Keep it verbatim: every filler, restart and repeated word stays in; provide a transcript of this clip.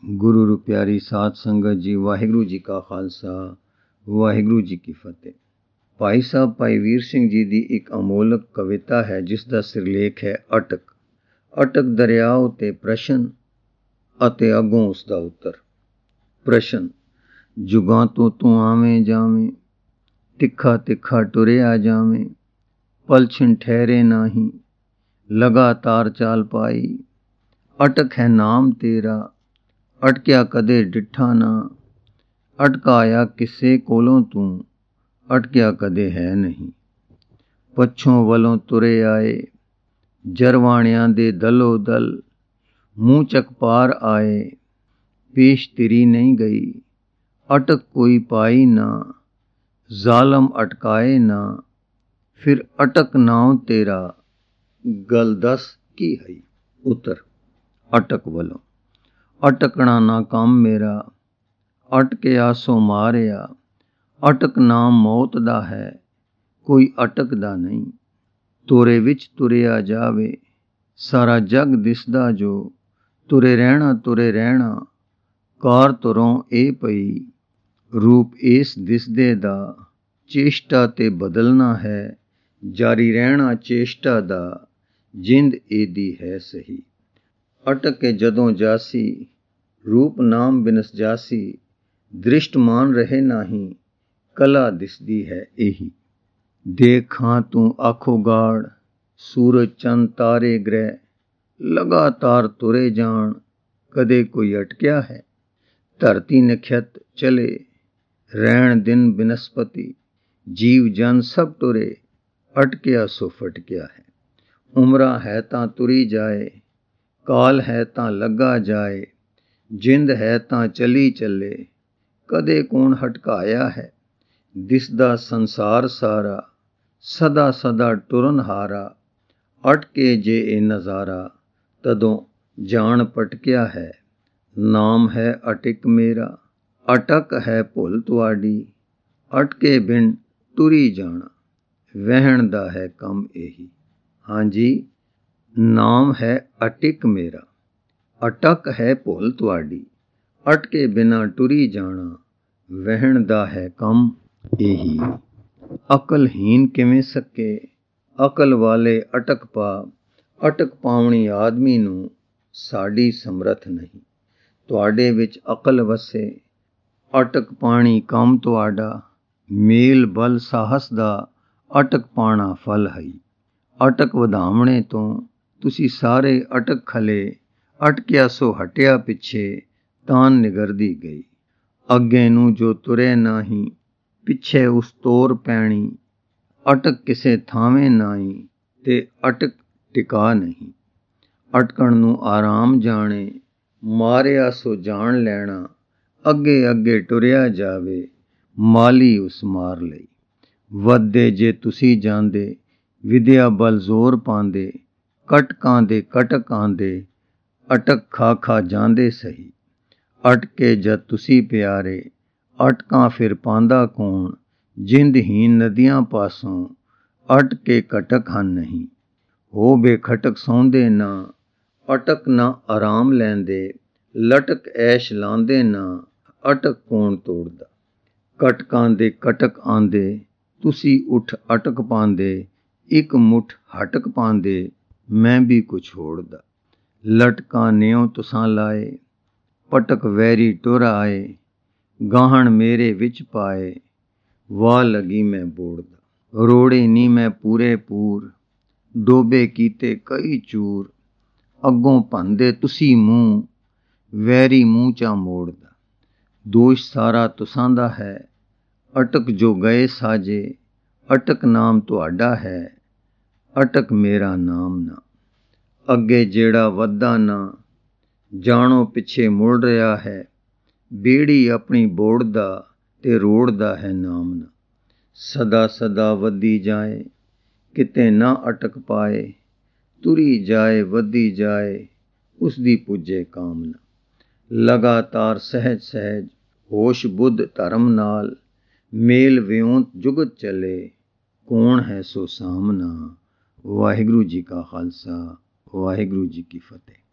ਗੁਰੂ ਰੂ ਪਿਆਰੀ ਸਾਧ ਸੰਗਤ ਜੀ, ਵਾਹਿਗੁਰੂ ਜੀ ਕਾ ਖਾਲਸਾ, ਵਾਹਿਗੁਰੂ ਜੀ ਕੀ ਫਤਿਹ। ਭਾਈ ਸਾਹਿਬ ਭਾਈ ਵੀਰ ਸਿੰਘ ਜੀ ਦੀ ਇੱਕ ਅਮੋਲਕ ਕਵਿਤਾ ਹੈ ਜਿਸ ਦਾ ਸਿਰਲੇਖ ਹੈ ਅਟਕ। ਅਟਕ ਦਰਿਆ ਉਤੇ ਪ੍ਰਸ਼ਨ ਅਤੇ ਅੱਗੋਂ ਉਸ ਦਾ ਉੱਤਰ। ਪ੍ਰਸ਼ਨ: ਜੁਗਾਂ ਤੋਂ ਤੂੰ ਆਵੇਂ ਜਾਵੇਂ, ਤਿੱਖਾ ਤਿੱਖਾ ਟੁਰਿਆ ਜਾਵੇਂ, ਪਲਛਣ ਠਹਿਰੇ ਨਾਹੀਂ, ਲਗਾਤਾਰ ਚਾਲ ਪਾਈ। ਅਟਕ ਹੈ ਨਾਮ ਤੇਰਾ, ਅਟਕਿਆ ਕਦੇ ਡਿੱਠਾ ਨਾ, ਅਟਕਾਇਆ ਕਿਸੇ ਕੋਲੋਂ ਤੂੰ, ਅਟਕਿਆ ਕਦੇ ਹੈ ਨਹੀਂ। ਪੱਛੋਂ ਵੱਲੋਂ ਤੁਰੇ ਆਏ ਜਰਵਾਣਿਆਂ ਦੇ ਦਲੋ ਦਲ, ਮੂੰਹ ਚੱਕ ਪਾਰ ਆਏ, ਪੇਸ਼ ਤੇਰੀ ਨਹੀਂ ਗਈ। ਅਟਕ ਕੋਈ ਪਾਈ ਨਾ, ਜ਼ਾਲਮ ਅਟਕਾਏ ਨਾ, ਫਿਰ ਅਟਕ ਨਾਉ ਤੇਰਾ, ਗੱਲ ਦੱਸ ਕੀ ਹੈ। ਉੱਤਰ: ਅਟਕ ਵੱਲੋਂ। ਅਟਕਣਾ ਨਾ ਕੰਮ ਮੇਰਾ, ਅਟਕਿਆ ਸੋ ਮਾਰਿਆ। ਅਟਕ ਨਾਮ ਮੌਤ ਦਾ ਹੈ, ਕੋਈ ਅਟਕਦਾ ਨਹੀਂ। ਤੋਰੇ ਵਿੱਚ ਤੁਰਿਆ ਜਾਵੇ, ਸਾਰਾ ਜਗ ਦਿਸਦਾ ਜੋ, ਤੁਰੇ ਰਹਿਣਾ ਤੁਰੇ ਰਹਿਣਾ, ਕਾਰ ਤੁਰੋਂ ਇਹ ਪਈ। ਰੂਪ ਇਸ ਦਿਸਦੇ ਦਾ, ਚੇਸ਼ਟਾ ਤੇ ਬਦਲਣਾ ਹੈ, ਜਾਰੀ ਰਹਿਣਾ ਚੇਸ਼ਟਾ ਦਾ, ਜਿੰਦ ਇਹਦੀ ਹੈ ਸਹੀ। ਅਟਕ ਕੇ ਜਦੋਂ ਜਾਸੀ, ਰੂਪ ਨਾਮ ਬਿਨਸ ਜਾਸੀ, ਦ੍ਰਿਸ਼ਟਮਾਨ ਰਹੇ ਨਾਹੀਂ, ਕਲਾ ਦਿਸਦੀ ਹੈ ਇਹੀ। ਦੇਖਾਂ ਤੂੰ ਆਖੋ ਗਾੜ, ਸੂਰਜ ਚੰਦ ਤਾਰੇ ਗ੍ਰਹਿ, ਲਗਾਤਾਰ ਤੁਰੇ ਜਾਣ, ਕਦੇ ਕੋਈ ਅਟਕਿਆ ਹੈ। ਧਰਤੀ ਨਖਿਅਤ ਚਲੇ, ਰਹਿਣ ਦਿਨ ਬਿਨਸਪਤੀ, ਜੀਵ ਜਨ ਸਭ ਟੁਰੇ, ਅਟਕਿਆ ਸੋ ਫਟਕਿਆ ਹੈ। ਉਮਰਾਂ ਹੈ ਤਾਂ ਤੁਰੀ ਜਾਏ, ਕਾਲ ਹੈ ਤਾਂ ਲੱਗਾ ਜਾਏ, ਜਿੰਦ ਹੈ ਤਾਂ ਚਲੀ ਚੱਲੇ, ਕਦੇ ਕੌਣ ਹਟਕਾਇਆ ਹੈ। ਦਿਸਦਾ ਸੰਸਾਰ ਸਾਰਾ, ਸਦਾ ਸਦਾ ਟੁਰਨ ਹਾਰਾ, ਅਟਕੇ ਜੇ ਇਹ ਨਜ਼ਾਰਾ, ਤਦੋਂ ਜਾਣ ਪਟਕਿਆ ਹੈ। ਨਾਮ ਹੈ ਅਟਿਕ ਮੇਰਾ, ਅਟਕ ਹੈ ਭੁੱਲ ਤੁਹਾਡੀ, ਅਟਕੇ ਬਿਨ ਟੁਰੀ ਜਾਣਾ, ਵਹਿਣ ਦਾ ਹੈ ਕੰਮ ਇਹੀ। ਹਾਂਜੀ, ਨਾਮ ਹੈ ਅਟਿਕ ਮੇਰਾ, ਅਟਕ ਹੈ ਭੁੱਲ ਤੁਹਾਡੀ, ਅਟਕੇ ਬਿਨਾਂ ਟੁਰੀ ਜਾਣਾ, ਵਹਿਣ ਦਾ ਹੈ ਕੰਮ ਇਹੀ। ਅਕਲਹੀਨ ਕਿਵੇਂ ਸਕੇ, ਅਕਲ ਵਾਲੇ ਅਟਕ ਪਾ, ਅਟਕ ਪਾਉਣੀ ਆਦਮੀ ਨੂੰ, ਸਾਡੀ ਸਮਰੱਥ ਨਹੀਂ। ਤੁਹਾਡੇ ਵਿੱਚ ਅਕਲ ਵਸੇ, ਅਟਕ ਪਾਣੀ ਕੰਮ ਤੁਹਾਡਾ, ਮੇਲ ਬਲ ਸਾਹਸ ਦਾ, ਅਟਕ ਪਾਣਾ ਫਲ ਹੈ। ਅਟਕ ਵਧਾਵਣੇ ਤੋਂ ਤੁਸੀਂ ਸਾਰੇ ਅਟਕ ਖਲੇ, ਅਟਕਿਆ ਸੋ ਹਟਿਆ ਪਿੱਛੇ, ਤਾਨ ਨਿਗਰਦੀ ਗਈ। ਅੱਗੇ ਨੂੰ ਜੋ ਤੁਰੇ ਨਾਹੀਂ, ਪਿੱਛੇ ਉਸ ਤੋਰ ਪੈਣੀ, ਅਟਕ ਕਿਸੇ ਥਾਵੇਂ ਨਾਹੀਂ, ਤੇ ਅਟਕ ਟਿਕਾ ਨਹੀਂ। ਅਟਕਣ ਨੂੰ ਆਰਾਮ ਜਾਣੇ, ਮਾਰਿਆ ਸੋ ਜਾਣ ਲੈਣਾ, ਅੱਗੇ ਅੱਗੇ ਟੁਰਿਆ ਜਾਵੇ, ਮਾਲੀ ਉਸ ਮਾਰ ਲਈ। ਵੱਧਦੇ ਜੇ ਤੁਸੀਂ ਜਾਂਦੇ, ਵਿਦਿਆ ਬਲ ਜ਼ੋਰ ਪਾਉਂਦੇ, ਕਟਕਾਂ ਦੇ ਕਟਕ ਆਂਦੇ, ਅਟਕ ਖਾ ਖਾ ਜਾਂਦੇ ਸਹੀ। ਅਟਕੇ ਜਦ ਤੁਸੀਂ ਪਿਆਰੇ, ਅਟਕਾਂ ਫਿਰ ਪਾਂਦਾ ਕੌਣ, ਜਿੰਦਹੀਨ ਨਦੀਆਂ ਪਾਸੋਂ, ਅਟਕੇ ਕਟਕ ਹਨ ਨਹੀਂ। ਹੋ ਬੇਖਟਕ ਸੌਂਦੇ ਨਾ, ਅਟਕ ਨਾ ਆਰਾਮ ਲੈਂਦੇ, ਲਟਕ ਐਸ਼ ਲਾਂਦੇ ਨਾ, ਅਟਕ ਕੌਣ ਤੋੜਦਾ। ਕਟਕਾਂ ਦੇ ਕਟਕ ਆਂਦੇ, ਤੁਸੀਂ ਉੱਠ ਅਟਕ ਪਾਂਦੇ, ਇੱਕ ਮੁੱਠ ਹਟਕ ਪਾਂਦੇ, ਮੈਂ ਵੀ ਕੁਛ ਹੋੜਦਾ। ਲਟਕਾਂ ਨਿਉ ਤੁਸਾਂ ਲਾਏ, ਪਟਕ ਵੈਰੀ ਟੁਰ ਆਏ, ਗਾਹਣ ਮੇਰੇ ਵਿੱਚ ਪਾਏ, ਵਾਹ ਲੱਗੀ ਮੈਂ ਬੋੜਦਾ। ਰੋੜੇ ਨੀ ਮੈਂ ਪੂਰੇ ਪੂਰ, ਡੋਬੇ ਕੀਤੇ ਕਈ ਚੂਰ, ਅੱਗੋਂ ਭੰਦੇ ਤੁਸੀਂ ਮੂੰਹ, ਵੈਰੀ ਮੂੰਹ ਚਾ ਮੋੜਦਾ। ਦੋਸ਼ ਸਾਰਾ ਤੁਸਾਂ ਦਾ ਹੈ, ਅਟਕ ਜੋ ਗਏ ਸਾਜੇ, ਅਟਕ ਨਾਮ ਤੁਹਾਡਾ ਹੈ, ਅਟਕ ਮੇਰਾ ਨਾਮ ਨਾ। ਅੱਗੇ ਜਿਹੜਾ ਵੱਧਦਾ ਨਾ, ਜਾਣੋ ਪਿੱਛੇ ਮੁੜ ਰਿਹਾ ਹੈ, ਬੇੜੀ ਆਪਣੀ ਬੋੜਦਾ, ਤੇ ਰੋੜਦਾ ਹੈ ਨਾਮ ਨਾ। ਸਦਾ ਸਦਾ ਵੱਧੀ ਜਾਏ, ਕਿਤੇ ਨਾ ਅਟਕ ਪਾਏ, ਤੁਰੀ ਜਾਏ ਵੱਧੀ ਜਾਏ, ਉਸ ਦੀ ਪੁੱਜੇ ਕਾਮਨਾ। ਲਗਾਤਾਰ ਸਹਿਜ ਸਹਿਜ, ਹੋਸ਼ ਬੁੱਧ ਧਰਮ ਨਾਲ, ਮੇਲ ਵਿਉਂਤ ਜੁਗਤ ਚਲੇ, ਕੌਣ ਹੈ ਸੋ ਸਾਹਮਣਾ। ਵਾਹਿਗੁਰੂ ਜੀ ਕਾ ਖਾਲਸਾ, ਵਾਹਿਗੁਰੂ ਜੀ ਕੀ ਫਤਿਹ।